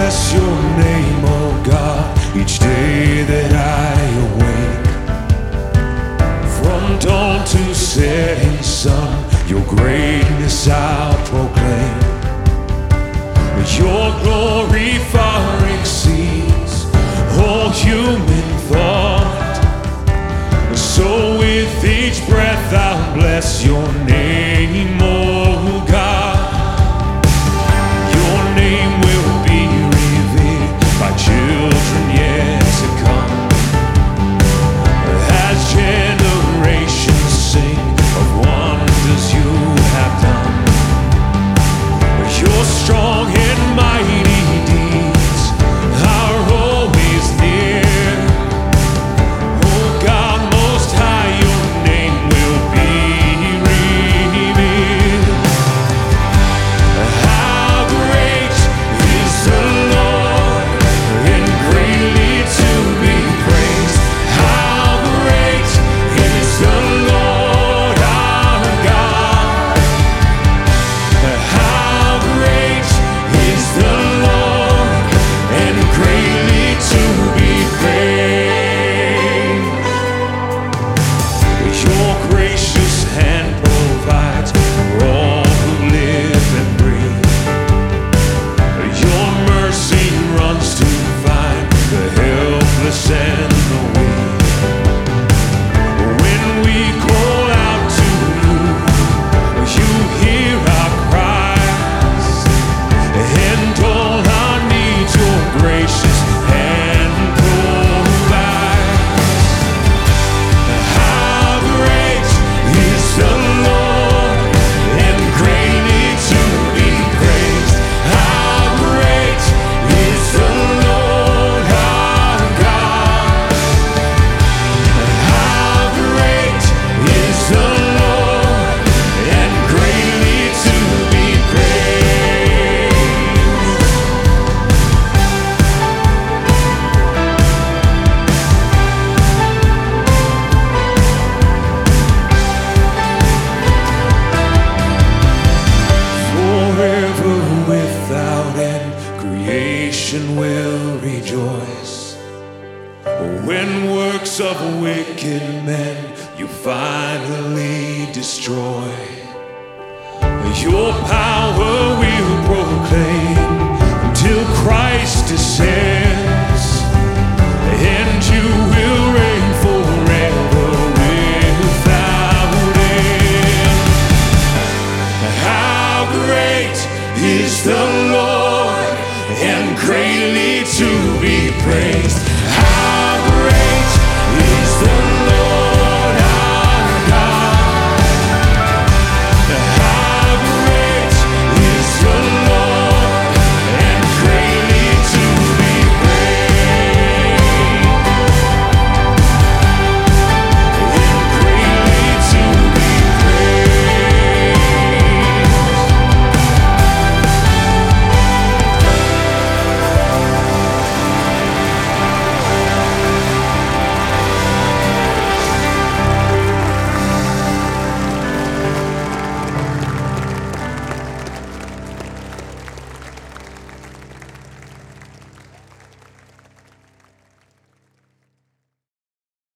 bless your name, oh God, each day that I awake. From dawn to setting sun, your greatness I'll proclaim. Your glory far exceeds all human thought. So with each breath I'll bless your name, oh God. Your name will be revered by children yet to come, as generations sing of wonders you have done. Your strong and mighty deeds are always near. Oh God, most high, your name will be revered. How great is the Lord, and greatly to be praised. How great is the Lord our God. How great is the Lord, and greatly to be praised. Your gracious hand provides for all who live and breathe. Your mercy runs to find the helpless and the weak. When we call out to you, you hear our cries, and all our needs your gracious hand provides. How great is the Lord, and greatly to be praised. How great is the Lord our God. How great is the Lord, and greatly to be praised. Forever without end, creation will rejoice. When works of wicked men you finally destroy, your power we'll proclaim until Christ descends, and you will reign forever without end. How great is the Lord, and greatly to be praised.